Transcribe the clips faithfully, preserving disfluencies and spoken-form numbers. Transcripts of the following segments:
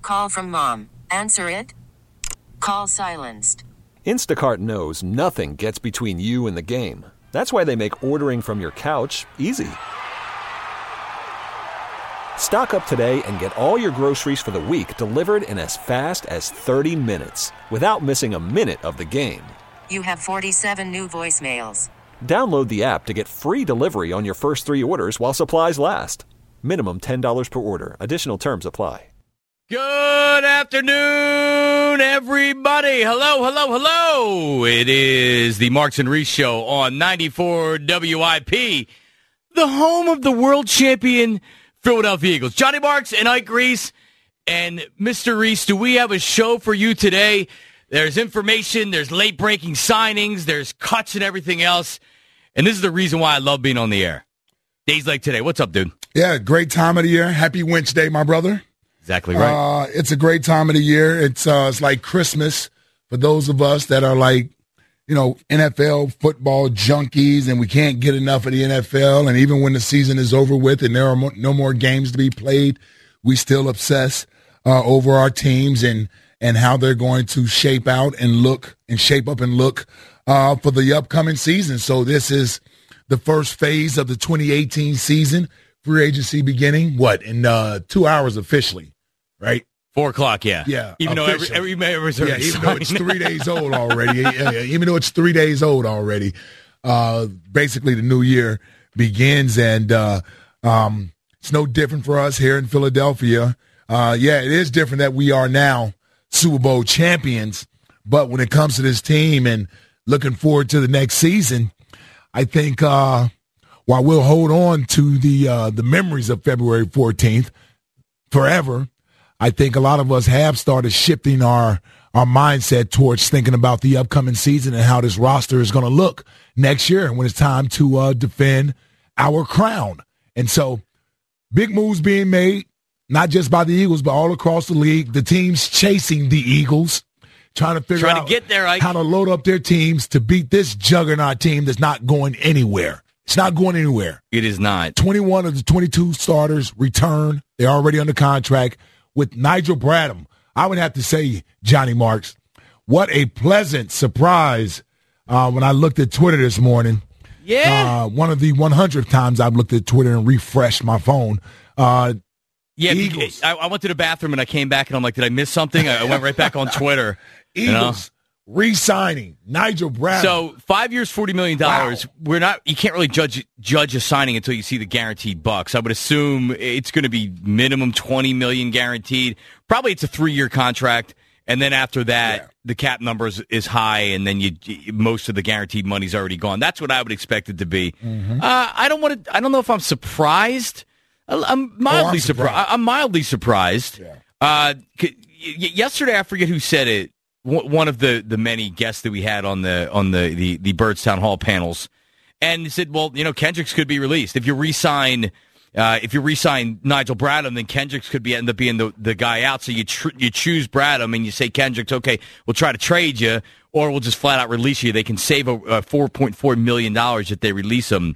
call from mom. Answer it. Call silenced. Instacart knows nothing gets between you and the game. That's why they make ordering from your couch easy. Stock up today and get all your groceries for the week delivered in as fast as thirty minutes without missing a minute of the game. You have forty-seven new voicemails. Download the app to get free delivery on your first three orders while supplies last. Minimum ten dollars per order. Additional terms apply. Good afternoon, everybody. Hello, hello, hello. It is the Marks and Reese Show on ninety-four W I P, the home of the world champion Philadelphia Eagles. Johnny Marks and Ike Reese. And Mister Reese, do we have a show for you today? There's information, there's late-breaking signings, there's cuts and everything else. And this is the reason why I love being on the air. Days like today. What's up, dude? Yeah, great time of the year. Happy Wednesday, my brother. Exactly right. Uh, it's a great time of the year. It's uh, it's like Christmas for those of us that are like, you know, N F L football junkies, and we can't get enough of the N F L. And even when the season is over with and there are mo- no more games to be played, we still obsess uh, over our teams and and how they're going to shape out and look and shape up and look uh, for the upcoming season. So this is the first phase of the twenty eighteen season. Free agency beginning, what, in uh, two hours officially, right? Four o'clock, yeah. Yeah. Even official. though every, every, every yeah, even though it's three days old already. yeah, yeah, even though it's three days old already. Uh, basically, the new year begins, and uh, um, it's no different for us here in Philadelphia. Uh, yeah, it is different that we are now Super Bowl champions, but when it comes to this team and looking forward to the next season, I think uh, while we'll hold on to the uh, the memories of February fourteenth forever, I think a lot of us have started shifting our our mindset towards thinking about the upcoming season and how this roster is going to look next year when it's time to uh, defend our crown. And so big moves being made, not just by the Eagles, but all across the league. The teams chasing the Eagles, trying to figure trying out to get there, Ike. how to load up their teams to beat this juggernaut team that's not going anywhere. It's not going anywhere. It is not. twenty-one of the twenty-two starters return. They're already under contract. With Nigel Bradham, I would have to say, Johnny Marks, what a pleasant surprise uh, when I looked at Twitter this morning. Yeah. Uh, one of the hundredth times I've looked at Twitter and refreshed my phone. Uh, yeah, Eagles. I, I went to the bathroom and I came back and I'm like, did I miss something? I went right back on Twitter. Eagles you know? re-signing Nigel Bradham. So five years, forty million dollars. Wow. We're not. You can't really judge judge a signing until you see the guaranteed bucks. I would assume it's going to be minimum twenty million dollars guaranteed. Probably it's a three year contract, and then after that, yeah. the cap number is, is high, and then you most of the guaranteed money's already gone. That's what I would expect it to be. Mm-hmm. Uh, I don't want to. I don't know if I'm surprised. I'm mildly oh, I'm surprised. surprised. I'm mildly surprised. Yeah. Uh, yesterday, I forget who said it. One of the, the many guests that we had on the on the, the, the Birds Town Hall panels, and he said, "Well, you know, Kendricks could be released if you re-sign, uh, if you re-sign Nigel Bradham, then Kendricks could be end up being the, the guy out. So you tr- you choose Bradham and you say Kendricks, okay, we'll try to trade you, or we'll just flat out release you. They can save a, a four point four million dollars if they release him.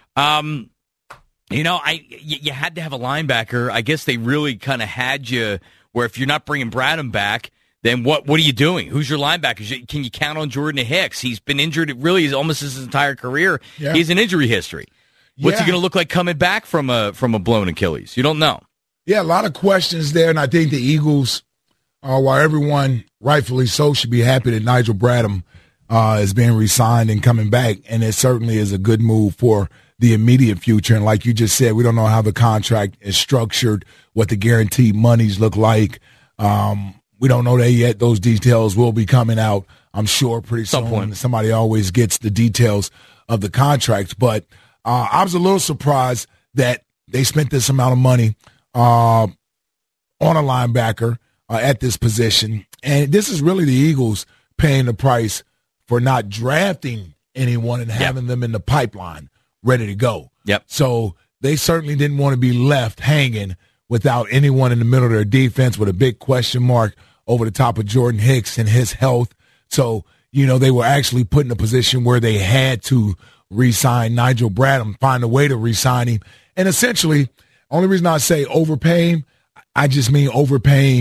Um, you know, I y- you had to have a linebacker. I guess they really kind of had you where if you're not bringing Bradham back." Then what what are you doing? Who's your linebacker? Can you count on Jordan Hicks? He's been injured really almost his entire career. Yeah. He has an injury history. What's yeah. he going to look like coming back from a from a blown Achilles? You don't know. Yeah, a lot of questions there, and I think the Eagles, uh, while everyone rightfully so should be happy that Nigel Bradham uh, is being re-signed and coming back, and it certainly is a good move for the immediate future. And like you just said, we don't know how the contract is structured, what the guaranteed monies look like. Um We don't know that yet. Those details will be coming out, I'm sure, pretty soon. Some point. Somebody always gets the details of the contract. But uh, I was a little surprised that they spent this amount of money uh, on a linebacker uh, at this position. And this is really the Eagles paying the price for not drafting anyone and having yep. them in the pipeline ready to go. Yep. So they certainly didn't want to be left hanging without anyone in the middle of their defense, with a big question mark over the top of Jordan Hicks and his health. So, you know, they were actually put in a position where they had to re-sign Nigel Bradham, find a way to re-sign him. And essentially, only reason I say overpay him, I just mean overpay him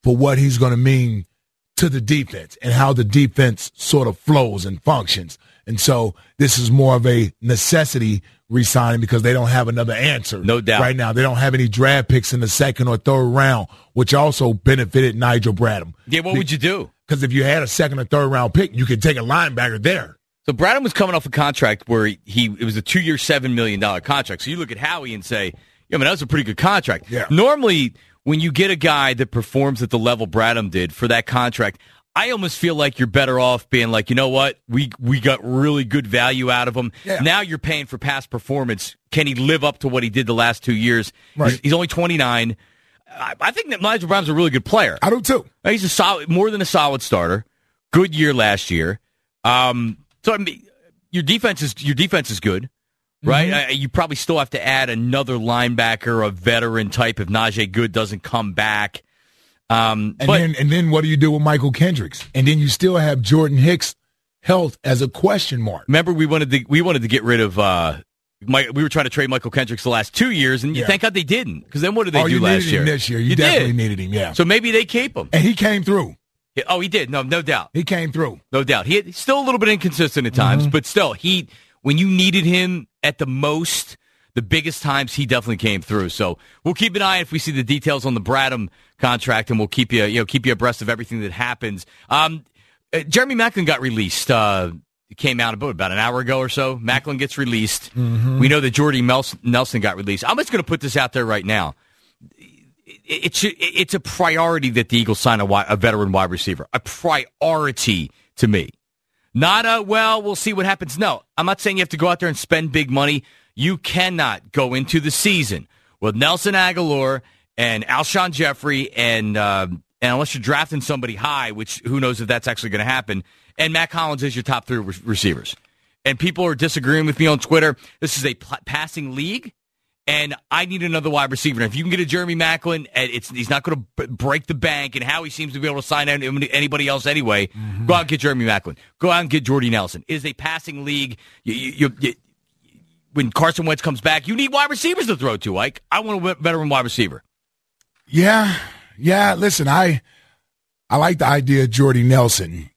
for what he's going to mean to the defense and how the defense sort of flows and functions. And so this is more of a necessity re-signing because they don't have another answer. No doubt. Right now, they don't have any draft picks in the second or third round, which also benefited Nigel Bradham. Yeah, what would you do? Because if you had a second or third round pick, you could take a linebacker there. So Bradham was coming off a contract where he, he it was a two-year, seven million dollars contract. So you look at Howie and say, yeah, I mean, that was a pretty good contract. Yeah. Normally, when you get a guy that performs at the level Bradham did for that contract, I almost feel like you're better off being like, you know what, we we got really good value out of him. Yeah. Now you're paying for past performance. Can he live up to what he did the last two years? Right. He's, he's only twenty-nine. I, I think that Nigel Bradham's a really good player. I do too. He's a solid, more than a solid starter. Good year last year. Um, so I mean, your defense is your defense is good, right? Mm-hmm. Uh, you probably still have to add another linebacker, a veteran type, if Najee Good doesn't come back. Um, and but, then and then what do you do with Michael Kendricks? And then you still have Jordan Hicks' health as a question mark. Remember, we wanted to we wanted to get rid of. Uh, Mike, we were trying to trade Michael Kendricks the last two years, and you Yeah. thank God they didn't. Because then what did they oh, do you last needed year? him this year. You, You definitely did. needed him, yeah. So maybe they keep him. And he came through. Yeah, oh, he did. No, no doubt. He came through. No doubt. He had, he's still a little bit inconsistent at times, Mm-hmm. but still, he when you needed him at the most, the biggest times, he definitely came through. So we'll keep an eye if we see the details on the Bradham contract, and we'll keep you, you know, keep you abreast of everything that happens. Um, uh, Jeremy Maclin got released. Uh, it came out about, about an hour ago or so. Maclin gets released. Mm-hmm. We know that Jordy Mels- Nelson got released. I'm just going to put this out there right now. It's it's a priority that the Eagles sign a, wide, a veteran wide receiver. A priority to me. Not a, well, we'll see what happens. No, I'm not saying you have to go out there and spend big money. You cannot go into the season with Nelson Aguilar and Alshon Jeffrey, and, uh, and unless you're drafting somebody high, which who knows if that's actually going to happen, and Matt Collins is your top three re- receivers. And people are disagreeing with me on Twitter. This is a p- passing league. And I need another wide receiver. And if you can get a Jeremy Maclin, and it's he's not going to b- break the bank, and how he seems to be able to sign anybody else anyway, mm-hmm. go out and get Jeremy Maclin. Go out and get Jordy Nelson. It is a passing league. You, you, you, you, when Carson Wentz comes back, you need wide receivers to throw to, Ike. I want a veteran wide receiver. Yeah, yeah. Listen, I I like the idea of Jordy Nelson.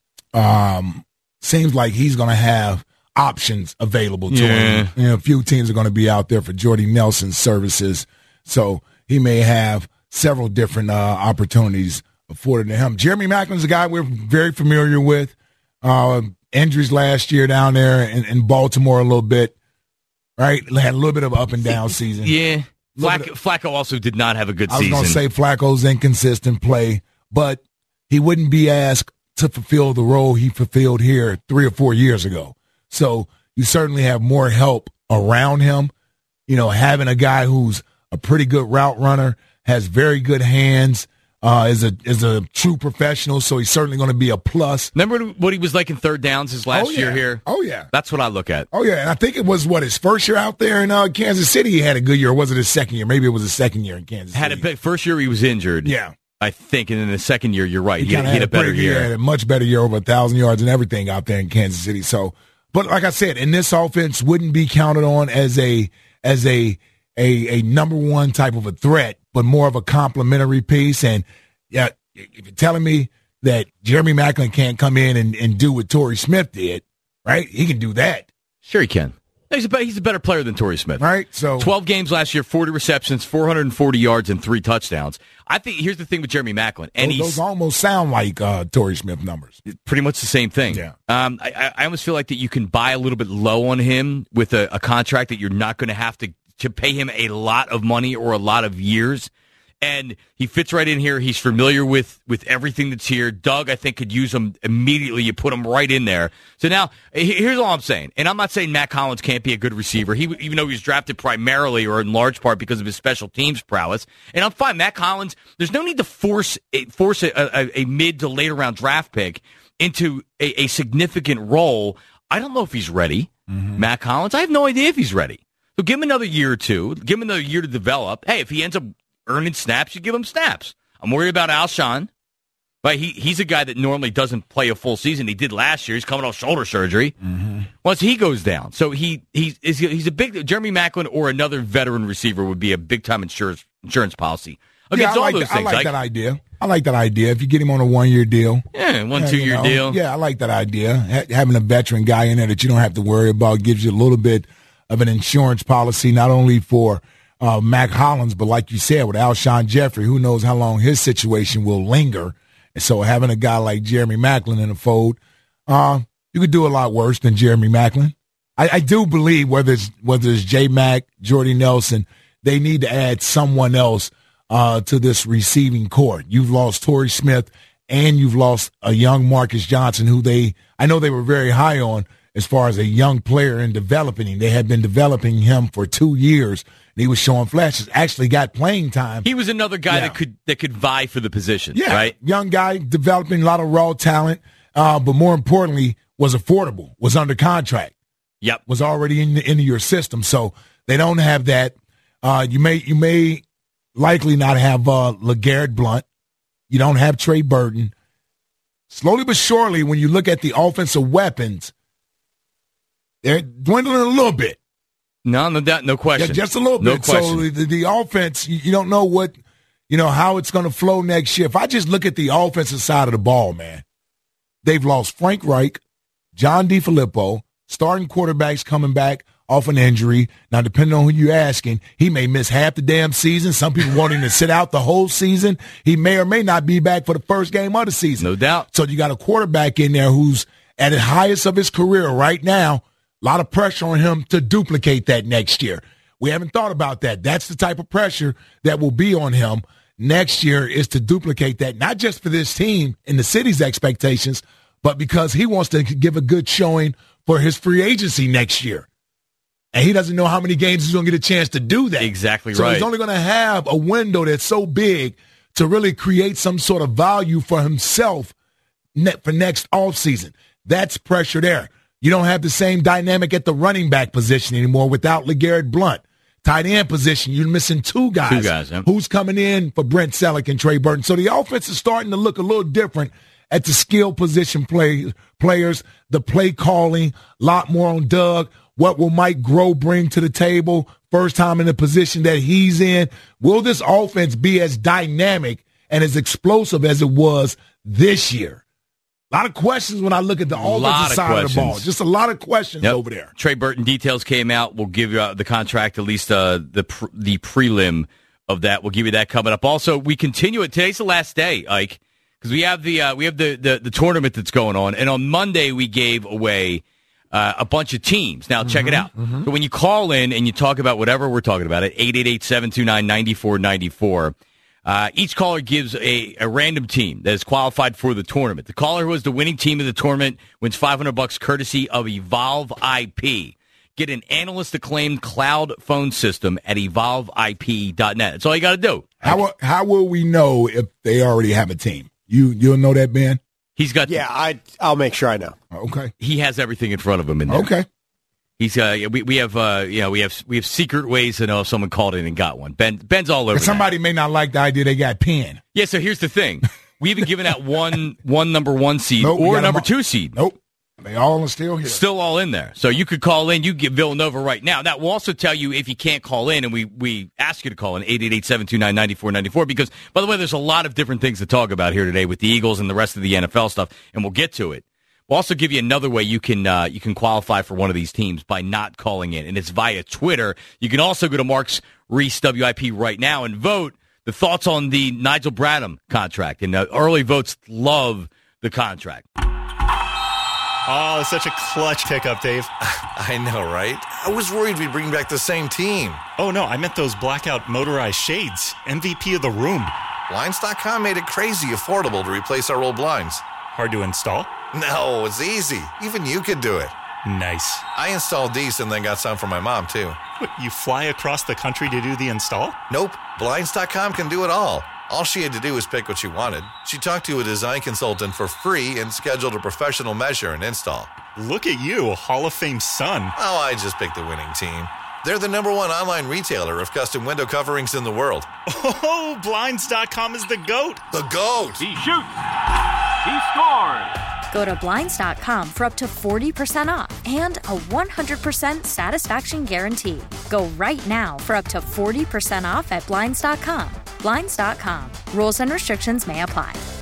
Um, seems like he's going to have options available to Yeah. him. You know, a few teams are going to be out there for Jordy Nelson's services, so he may have several different uh, opportunities afforded to him. Jeremy Maclin's a guy we're very familiar with. Uh, injuries last year down there in, in Baltimore a little bit, right? Had a little bit of an up and down season. Yeah. Flacco, bit of- Flacco also did not have a good I was season. going to say Flacco's inconsistent play, but he wouldn't be asked to fulfill the role he fulfilled here three or four years ago. So you certainly have more help around him. You know, having a guy who's a pretty good route runner, has very good hands, uh, is a is a true professional. So he's certainly going to be a plus. Remember what he was like in third downs his last oh, yeah. year here? Oh yeah, That's what I look at. oh yeah. And I think it was what his first year out there in uh, Kansas City. He had a good year. Or was it his second year? Maybe it was his second year in Kansas Had a City. big, first year he was injured. Yeah. I think, and then the second year, you're right. He, had, kinda he had a better pretty good year. Had a much better year, over a thousand yards and everything out there in Kansas City. So, but like I said, in this offense, wouldn't be counted on as a as a a a number one type of a threat, but more of a complementary piece. And yeah, if you're telling me that Jeremy Maclin can't come in and, and do what Torrey Smith did, right? He can do that, Sure, he can. He's a, be- he's a better player than Torrey Smith. right? So twelve games last year, forty receptions, four hundred forty yards, and three touchdowns. I think here's the thing with Jeremy Maclin, and those, he's those almost sound like uh, Torrey Smith numbers. pretty much the same thing. Yeah. Um, I, I almost feel like that you can buy a little bit low on him with a, a contract that you're not going to have to to pay him a lot of money or a lot of years. And he fits right in here. He's familiar with, with everything that's here. Doug, I think, could use him immediately. You put him right in there. So now, here's all I'm saying. And I'm not saying Matt Collins can't be a good receiver, he, even though he was drafted primarily or in large part because of his special teams prowess. And I'm fine. Matt Collins, there's no need to force force a, a, a mid to later round draft pick into a, a significant role. I don't know if he's ready. Mm-hmm. Matt Collins, I have no idea if he's ready. So give him another year or two. Give him another year to develop. Hey, if he ends up earning snaps, you give him snaps. I'm worried about Alshon. Right? He, he's a guy that normally doesn't play a full season. He did last year. He's coming off shoulder surgery. Mm-hmm. Once he goes down. So he he's, he's a big – Jeremy Maclin or another veteran receiver would be a big-time insurance, insurance policy. against yeah, I all like those that, things. I like like, that idea. I like that idea. If you get him on a one-year deal. Yeah, one, yeah, two-year you know, deal. Yeah, I like that idea. Ha- having a veteran guy in there that you don't have to worry about gives you a little bit of an insurance policy, not only for uh, Mac Hollins, but like you said, with Alshon Jeffrey, who knows how long his situation will linger. And so having a guy like Jeremy Maclin in the fold, uh, you could do a lot worse than Jeremy Maclin. I, I do believe whether it's, whether it's J Mac, Jordy Nelson, they need to add someone else uh, to this receiving court. You've lost Torrey Smith and you've lost a young Marcus Johnson, who they I know they were very high on as far as a young player in developing him. They had been developing him for two years, and he was showing flashes. Actually got playing time. He was another guy Yeah. that could that could vie for the position, Yeah, right? young guy, developing a lot of raw talent, uh, but more importantly, was affordable, was under contract. Yep. Was already in the, into your system, so they don't have that. Uh, you may you may likely not have uh, LeGarrette Blount. You don't have Trey Burton. Slowly but surely, when you look at the offensive weapons, they're dwindling a little bit. No, no doubt, no question. Yeah, just a little No bit. question. So the, the offense, you, you don't know what, you know, how it's going to flow next year. If I just look at the offensive side of the ball, man, they've lost Frank Reich, John DeFilippo, starting quarterbacks coming back off an injury. Now, depending on who you're asking, he may miss half the damn season. Some people want him to sit out the whole season. He may or may not be back for the first game of the season. No doubt. So you got a quarterback in there who's at the highest of his career right now. A lot of pressure on him to duplicate that next year. We haven't thought about that. That's the type of pressure that will be on him next year, is to duplicate that, not just for this team and the city's expectations, but because he wants to give a good showing for his free agency next year. And he doesn't know how many games he's going to get a chance to do that. Exactly so right. He's only going to have a window that's so big to really create some sort of value for himself net for next offseason. That's pressure there. You don't have the same dynamic at the running back position anymore without LeGarrette Blount. Tight end position, you're missing two guys. Two guys, yeah. Who's coming in for Brent Selleck and Trey Burton. So the offense is starting to look a little different at the skill position play players, the play calling, a lot more on Doug. What will Mike Groh bring to the table? First time in the position that he's in. Will this offense be as dynamic and as explosive as it was this year? A lot of questions when I look at the offensive side of the ball. Just a lot of questions Yep. over there. Trey Burton details came out. We'll give you uh, the contract, at least uh, the pr- the prelim of that. We'll give you that coming up. Also, we continue it. Today's the last day, Ike, because we have the uh, we have the, the the tournament that's going on, and on Monday we gave away uh, a bunch of teams. Now check it out. mm-hmm. So when you call in and you talk about whatever we're talking about at eight eight eight, seven two nine, nine four nine four. Uh, each caller gives a, a random team that is qualified for the tournament. The caller who has the winning team of the tournament wins five hundred bucks courtesy of Evolve I P. Get an analyst-acclaimed cloud phone system at evolve I P dot net. That's all you got to do. How how will we know if they already have a team? You you'll know that, Ben? He's got. Yeah, I I'll make sure I know. Okay. He has everything in front of him in there. Okay. He's uh we we have uh you know we have we have secret ways to know if someone called in and got one. Ben Ben's all over. And somebody that. may not like the idea they got pinned. Yeah. So here's the thing: we haven't given out one one number one seed Nope, we or got number them all- two seed. Nope. They all are still here. Still all in there. So you could call in. You get Villanova right now. That will also tell you if you can't call in, and we, we ask you to call in eight eight eight, seven two nine, nine four nine four because, by the way, there's a lot of different things to talk about here today with the Eagles and the rest of the N F L stuff, and we'll get to it. We'll also give you another way you can uh, you can qualify for one of these teams by not calling in, and it's via Twitter. You can also go to Mark's Reese W I P right now and vote the thoughts on the Nigel Bradham contract. And uh, early votes love the contract. Oh, such a clutch pickup, Dave. I know, right? I was worried we'd bring back the same team. Oh, no, I meant those blackout motorized shades. M V P of the room. Blinds dot com made it crazy affordable to replace our old blinds. Hard to install? No, it's easy. Even you could do it. Nice. I installed these and then got some for my mom, too. What, you fly across the country to do the install? Nope, Blinds dot com can do it all. All she had to do was pick what she wanted. She talked to a design consultant for free and scheduled a professional measure and install. Look at you, Hall of Fame son. Oh, I just picked the winning team. They're the number one online retailer of custom window coverings in the world. Oh, Blinds dot com is the GOAT. The GOAT! He shoots. He scores. Go to Blinds dot com for up to forty percent off and a one hundred percent satisfaction guarantee. Go right now for up to forty percent off at Blinds dot com. Blinds dot com. Rules and restrictions may apply.